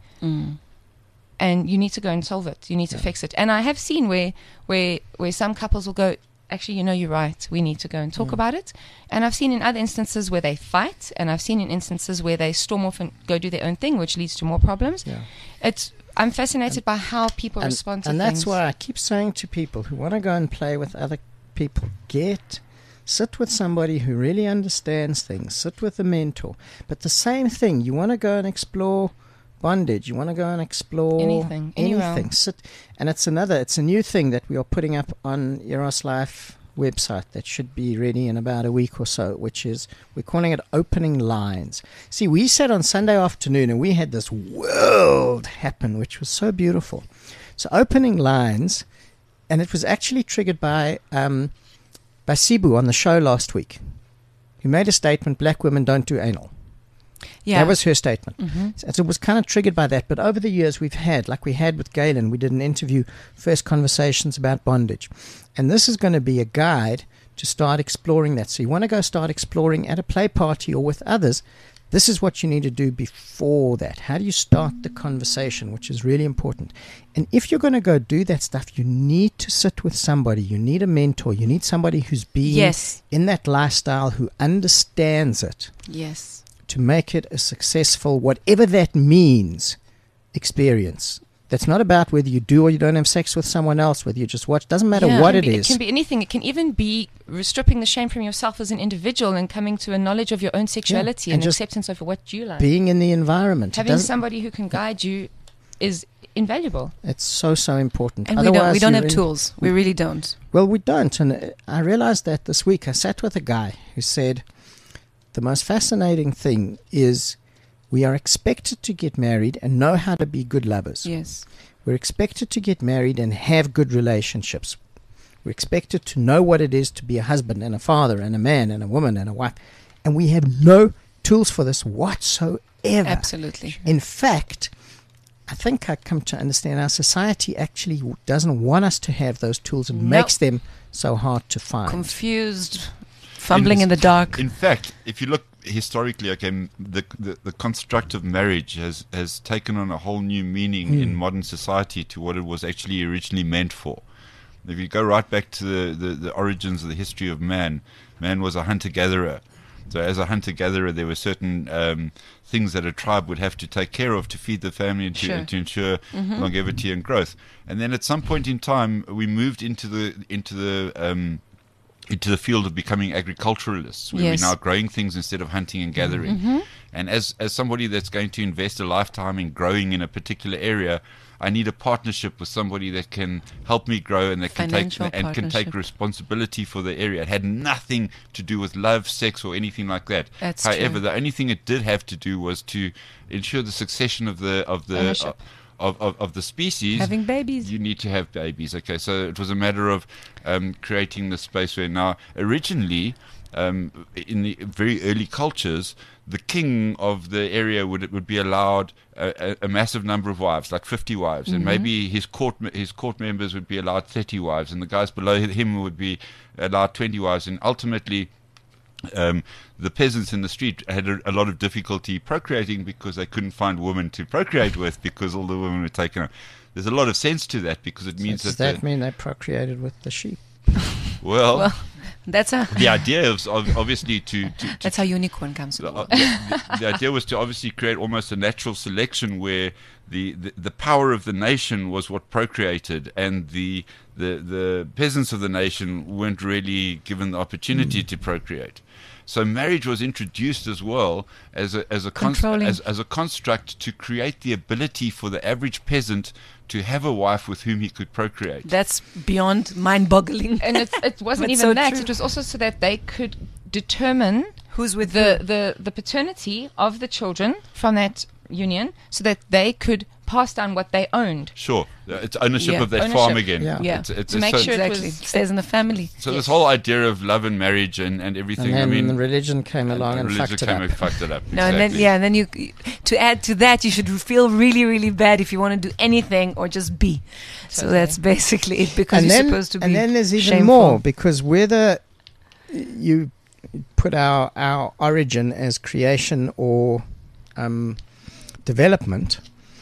S6: And you need to go and solve it. You need to fix it. And I have seen where some couples will go, actually, you're right, we need to go and talk about it. And I've seen in other instances where they fight, and I've seen in instances where they storm off and go do their own thing, which leads to more problems. I'm fascinated by how people respond to things.
S3: And that's why I keep saying to people who want to go and play with other people, sit with somebody who really understands things, sit with a mentor. But the same thing, you want to go and explore bondage, you want to go and explore anything. Sit, and it's a new thing that we are putting up on Eros Life website that should be ready in about a week or so, which is, we're calling it Opening Lines. See, we sat on Sunday afternoon and we had this world happen, which was so beautiful. So Opening Lines, and it was actually triggered by Sibu on the show last week, who made a statement, black women don't do anal. Yeah. That was her statement. So it was kind of triggered by that. But over the years we've had, like we had with Galen, we did an interview, First Conversations about Bondage. And this is going to be a guide to start exploring that. So you want to go start exploring at a play party or with others. This is what you need to do before that. How do you start the conversation, which is really important. And if you're going to go do that stuff, you need to sit with somebody. You need a mentor. You need somebody who's been in that lifestyle, who understands it.
S4: Yes.
S3: To make it a successful, whatever that means, experience. That's not about whether you do or you don't have sex with someone else, whether you just watch. Doesn't matter what it is.
S6: It can be anything. It can even be stripping the shame from yourself as an individual and coming to a knowledge of your own sexuality and acceptance of what you like.
S3: Being in the environment.
S6: Having somebody who can guide you is invaluable.
S3: It's so important.
S4: And we don't have tools. We really don't.
S3: Well, we don't. And I realized that this week. I sat with a guy who said, the most fascinating thing is we are expected to get married and know how to be good lovers.
S4: Yes.
S3: We're expected to get married and have good relationships. We're expected to know what it is to be a husband and a father and a man and a woman and a wife. And we have no tools for this whatsoever.
S4: Absolutely.
S3: In fact, I think I come to understand our society actually doesn't want us to have those tools. It makes them so hard to find.
S4: Confused, fumbling in the dark.
S5: In fact, if you look historically, the construct of marriage has taken on a whole new meaning in modern society to what it was actually originally meant for. If you go right back to the origins of the history of man was a hunter-gatherer. So as a hunter-gatherer, there were certain things that a tribe would have to take care of to feed the family and to ensure longevity and growth. And then at some point in time, we moved into the field of becoming agriculturalists, where we're now growing things instead of hunting and gathering. And as somebody that's going to invest a lifetime in growing in a particular area, I need a partnership with somebody that can help me grow and that can take responsibility for the area. It had nothing to do with love, sex, or anything like that. However, the only thing it did have to do was to ensure the succession of the species.
S4: Having babies.
S5: You need to have babies. Okay, so it was a matter of creating the space where now, originally, in the very early cultures, the king of the area would be allowed a massive number of wives, like 50 wives, and maybe his court members would be allowed 30 wives, and the guys below him would be allowed 20 wives, and ultimately the peasants in the street had a lot of difficulty procreating because they couldn't find women to procreate with because all the women were taken up. There's a lot of sense to that because it means
S3: does that mean they procreated with the sheep?
S5: Well
S4: that's
S5: the idea is obviously to
S4: that's how unicorn comes.
S5: The idea was to obviously create almost a natural selection where the power of the nation was what procreated, and the peasants of the nation weren't really given the opportunity to procreate. So marriage was introduced as well as a construct to create the ability for the average peasant to have a wife with whom he could procreate.
S4: That's beyond mind-boggling.
S6: And it wasn't even that. True. It was also so that they could determine
S4: who's with
S6: the paternity of the children from that union so that they could pass down what they owned.
S5: Sure. It's ownership
S4: Yeah.
S5: of that
S6: Ownership.
S5: farm again.
S3: Yeah.
S4: Yeah.
S6: To make sure it
S4: Exactly.
S6: was
S4: Stays in the family.
S5: So this whole idea of love and marriage and
S3: And
S5: everything,
S3: then
S5: I mean,
S3: the religion came along and
S5: religion
S3: fucked it
S5: came
S3: up.
S5: and fucked it up.
S4: No, and then
S5: Exactly.
S4: and then you to add to that, you should feel really, really bad if you want to do anything or just be. So
S6: Totally.
S4: that's basically it, because
S3: and
S4: you're
S3: then,
S4: supposed to be.
S3: and then there's even
S4: shameful.
S3: more, because whether you put our origin as creation or development,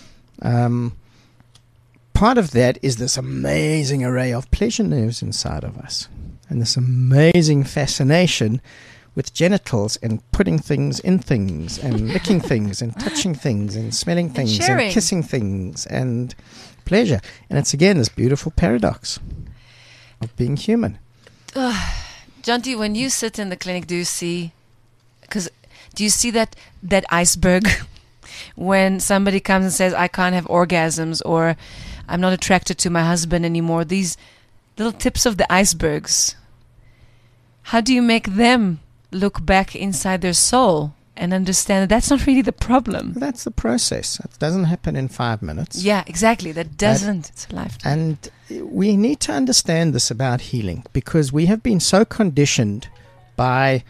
S3: part of that is this amazing array of pleasure nerves inside of us, and this amazing fascination with genitals and putting things in things and licking things and touching things and smelling things and
S4: sharing.
S3: kissing things and pleasure. And it's again this beautiful paradox of being human.
S4: Jonty, when you sit in the clinic, do you see that iceberg when somebody comes and says, I can't have orgasms, or I'm not attracted to my husband anymore? These little tips of the icebergs. How do you make them look back inside their soul and understand that that's not really the problem?
S3: That's the process. It doesn't happen in 5 minutes.
S4: Yeah, exactly. That doesn't. It's a lifetime.
S3: And we need to understand this about healing, because we have been so conditioned by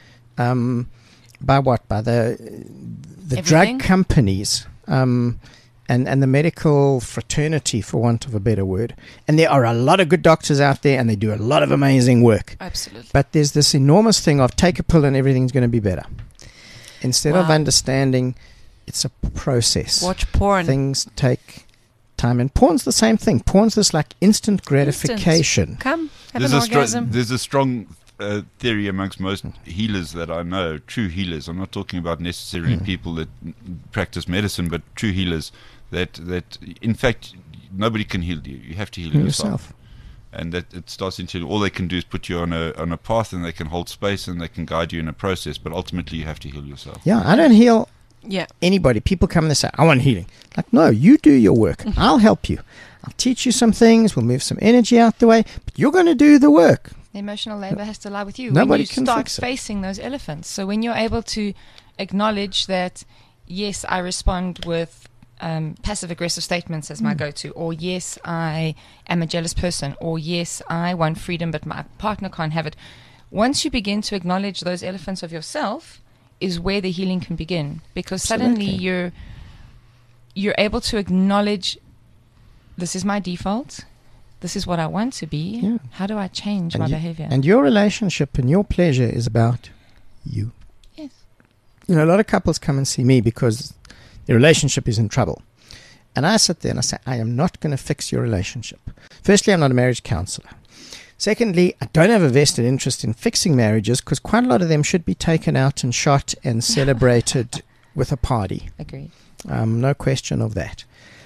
S3: what? By the
S4: Everything?
S3: drug companies and the medical fraternity, for want of a better word. And there are a lot of good doctors out there, and they do a lot of amazing work.
S4: Absolutely.
S3: But there's this enormous thing of take a pill and everything's going to be better. Instead of
S4: Wow.
S3: understanding it's a process.
S4: Watch porn.
S3: Things take time. And porn's the same thing. Porn's this like instant gratification.
S4: Come, have
S5: There's
S4: an
S5: a,
S4: orgasm.
S5: there's a strong theory amongst most healers that I know, true healers. I'm not talking about necessarily people that practice medicine, but true healers that in fact nobody can heal you. You have to heal yourself. And that it starts into all they can do is put you on a path, and they can hold space and they can guide you in a process, but ultimately you have to heal yourself.
S3: Yeah, I don't heal
S4: Yeah.
S3: anybody. People come and they say, I want healing. Like, no, you do your work. I'll help you. I'll teach you some things. We'll move some energy out the way, but you're going to do the work.
S6: The emotional labor has to lie with you.
S3: Nobody
S6: when you
S3: can
S6: start
S3: fix it.
S6: facing those elephants. So when you're able to acknowledge that, yes, I respond with passive-aggressive statements as my go-to, or yes, I am a jealous person, or yes, I want freedom, but my partner can't have it. Once you begin to acknowledge those elephants of yourself, is where the healing can begin, because suddenly
S3: Absolutely.
S6: you're able to acknowledge, this is my default. This is what I want to be.
S3: Yeah.
S6: How do I change my behavior?
S3: And your relationship and your pleasure is about you.
S6: Yes.
S3: You know, a lot of couples come and see me because their relationship is in trouble. And I sit there and I say, I am not going to fix your relationship. Firstly, I'm not a marriage counselor. Secondly, I don't have a vested interest in fixing marriages, because quite a lot of them should be taken out and shot and celebrated with a party.
S6: Agreed.
S3: No question of that.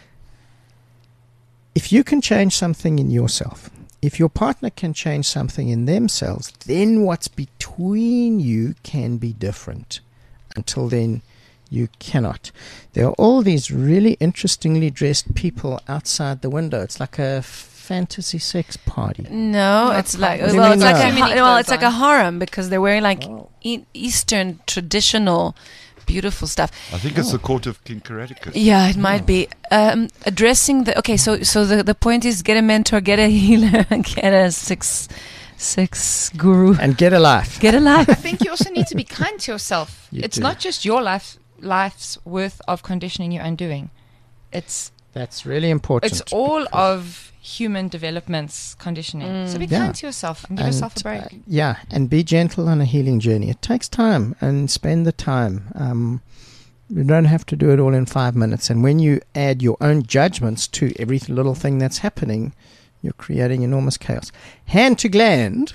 S3: If you can change something in yourself, if your partner can change something in themselves, then what's between you can be different. Until then, you cannot. There are all these really interestingly dressed people outside the window. It's like a fantasy sex party.
S4: No,
S6: Not
S4: it's like
S3: quite.
S4: well, it's
S3: No.
S4: like
S6: Too many
S4: it's
S6: clothes
S4: like a
S6: on.
S4: harem, because they're wearing like
S3: Oh.
S4: Eastern traditional, beautiful stuff.
S5: I think it's the court of King Karaticus.
S4: Yeah, it might be addressing the. Okay, so the point is, get a mentor, get a healer, get a six guru,
S3: And get a life.
S4: get a life.
S6: I think you also need to be kind to yourself.
S3: You
S6: It's
S3: do.
S6: not just your life's worth of conditioning you're undoing. It's
S3: That's really important.
S6: it's all of human development's conditioning. So be
S3: Yeah.
S6: kind to yourself and give yourself a break.
S3: Yeah, and be gentle on a healing journey. It takes time, and spend the time. You don't have to do it all in 5 minutes. And when you add your own judgments to every little thing that's happening, you're creating enormous chaos. Hand to gland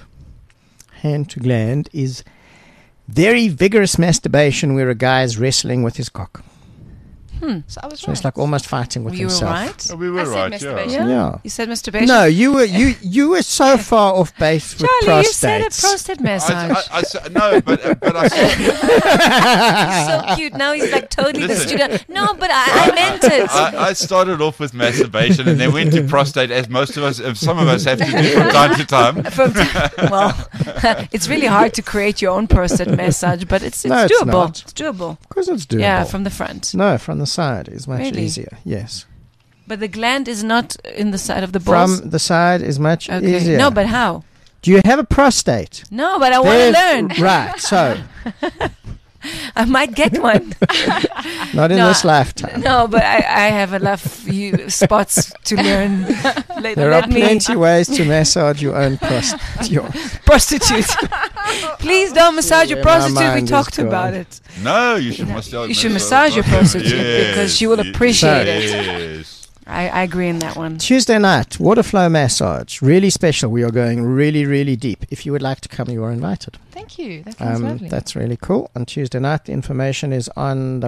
S3: is very vigorous masturbation where a guy is wrestling with his cock.
S6: So I was
S3: So
S6: right.
S3: it's like almost fighting with
S4: You were
S3: himself.
S4: right.
S5: Oh, we were
S6: I said
S5: right,
S6: masturbation.
S5: yeah.
S3: Yeah.
S4: You said masturbation.
S3: No, you were so far off base with
S4: Charlie, you said a
S3: prostates.
S4: prostate massage.
S5: No, but I said,
S4: He's so cute. Now he's like totally the
S5: Listen.
S4: student. No, but I meant it.
S5: I started off with masturbation and then went to prostate, as most of us, some of us have to do from time to time.
S4: Well, it's really hard to create your own prostate massage, but it's
S3: No, it's
S4: doable.
S3: not.
S4: It's doable.
S3: Of course it's doable.
S4: Yeah, from the front.
S3: No, from the side is much
S4: Really?
S3: easier. Yes.
S4: But the gland is not in the side of the balls.
S3: From the side is much easier.
S4: No, but how?
S3: Do you have a prostate?
S4: No, but I want to learn.
S3: Right, so
S4: I might get one.
S3: not in
S4: No,
S3: this lifetime.
S4: No, but I have enough spots to learn.
S3: There are plenty ways to massage your own your
S4: prostitute. Please don't massage your
S3: Yeah, my
S4: prostitute. We
S3: mind is
S4: talked
S3: gone.
S4: about it.
S5: No, you should massage.
S4: You should massage your prostitute because she will appreciate it.
S5: Yes.
S4: I agree in that one.
S3: Tuesday night, water flow massage. Really special. We are going really, really deep. If you would like to come, you are invited.
S6: Thank you. That sounds lovely.
S3: That's really cool. On Tuesday night, the information is on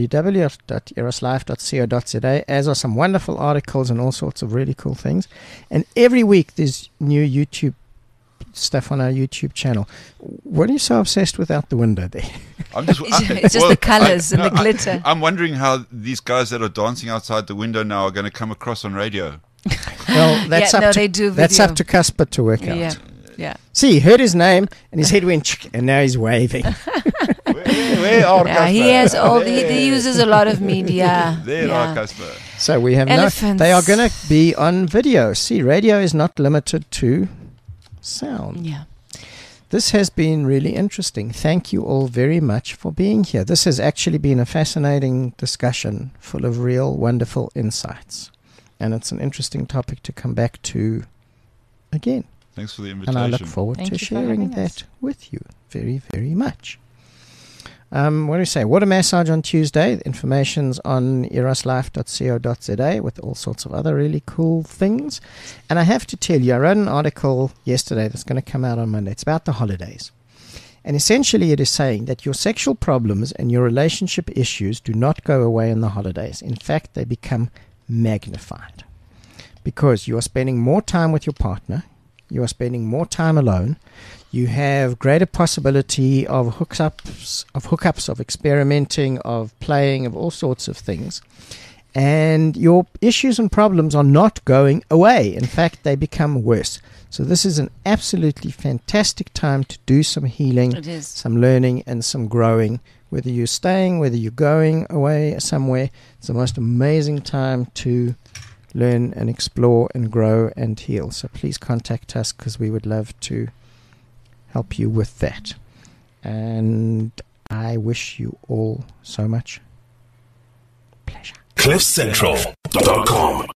S3: www.eroslife.co.za, as are some wonderful articles and all sorts of really cool things. And every week there's new YouTube stuff on our YouTube channel. What are you so obsessed with out the window there?
S5: I'm just,
S4: It's just the colours and the glitter.
S5: I'm wondering how these guys that are dancing outside the window now are going to come across on radio.
S3: Well, that's
S4: Yeah,
S3: up
S4: no,
S3: to
S4: they do
S3: that's
S4: video.
S3: up to Casper to work out.
S4: Yeah.
S3: See, he heard his name and his head went chick, and now he's waving.
S5: Where are
S4: Yeah, he
S5: Casper?
S4: has all. He uses a lot of media.
S5: There
S4: Yeah.
S5: are Casper.
S3: So we have
S4: Elephants.
S3: they are going to be on video. See, radio is not limited to sound.
S4: Yeah.
S3: This has been really interesting. Thank you all very much for being here. This has actually been a fascinating discussion full of real wonderful insights. And it's an interesting topic to come back to again.
S5: Thanks for the invitation.
S3: And I look forward
S6: Thank
S3: to
S6: you for
S3: sharing
S6: having us.
S3: that with you very, very much. What do we say? Water massage on Tuesday. The information's on eroslife.co.za with all sorts of other really cool things. And I have to tell you, I wrote an article yesterday that's going to come out on Monday. It's about the holidays. And essentially it is saying that your sexual problems and your relationship issues do not go away in the holidays. In fact, they become magnified. Because you are spending more time with your partner. You are spending more time alone. You have greater possibility of hookups, of experimenting, of playing, of all sorts of things. And your issues and problems are not going away. In fact, they become worse. So this is an absolutely fantastic time to do some healing,
S4: It is.
S3: some learning, and some growing. Whether you're staying, whether you're going away somewhere, it's the most amazing time to learn and explore and grow and heal. So please contact us because we would love to help you with that. And I wish you all so much pleasure.
S1: CliffCentral.com